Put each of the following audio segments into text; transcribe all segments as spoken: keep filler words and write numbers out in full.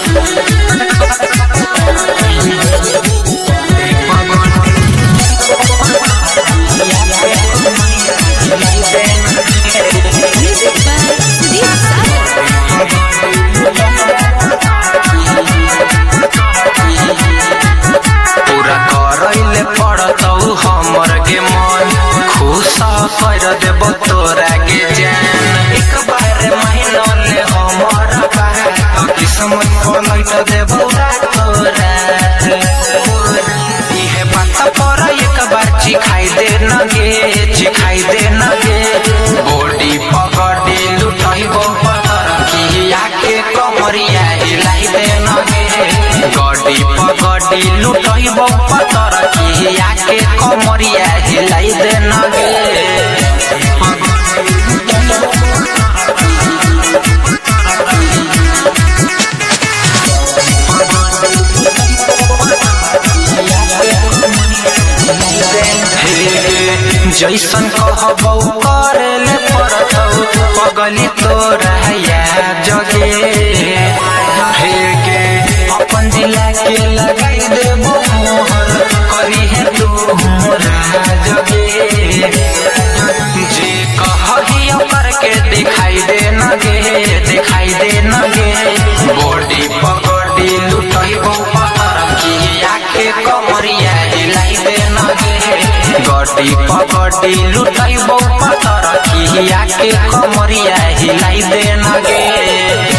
पूरा करैले पड़तौ हमर के मन खुश कर देब तोरा के जान। एक बार महीना ले हमर बात किस्मत पलट देब तोरा। इहे बात पर एक बार चिखाई दे न गे चिखाई दे न गे। बॉडी पकड़ी लुटाइबो पतर किया के कमरिया हिलाई दे न गे। बॉडी पकड़ी लुटाइबो पतर किया के कमरिया हिलाई दे न गे। जैसन कहबौ करेले पड़तौ पगली तोरा जगे। हे गे अपन जिला के लगाई देबो मोहर करी है तोरा जगे। जे कहही ओकर के दिखाई दे न गे दिखाई दे न गे। बॉडी पकड़ी लुटाइबो पतर किया के कमरिया हिलाई दे न गे। बॉडी पकड़ी लुटाइबो पतर किया के कमरिया हिलाई दे न गे।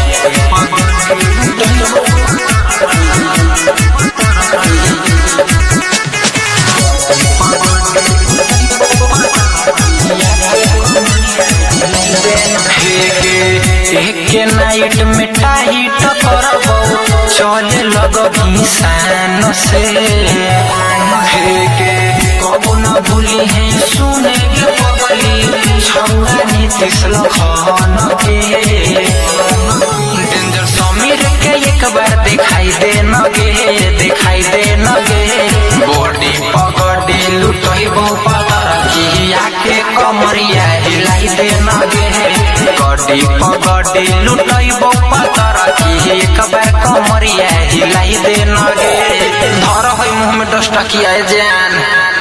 एक नाइट में टाइट करबौ चले लगबी सान से। कबो न भूली है सुने गे पगली छौरा नीतीश लखन के। डेंजर समीर के एक बार दिखाई दे न गे दिखाई दे न गे। बॉडी पकड़ी लुटाइबो पतर किया के कमरिया हिलाई दे न गे। बॉडी पकड़ी लुटाइबो पतर किया एक बार कमरिया हिलाई दे न गे। धर है मुँह में दस टकिया जान।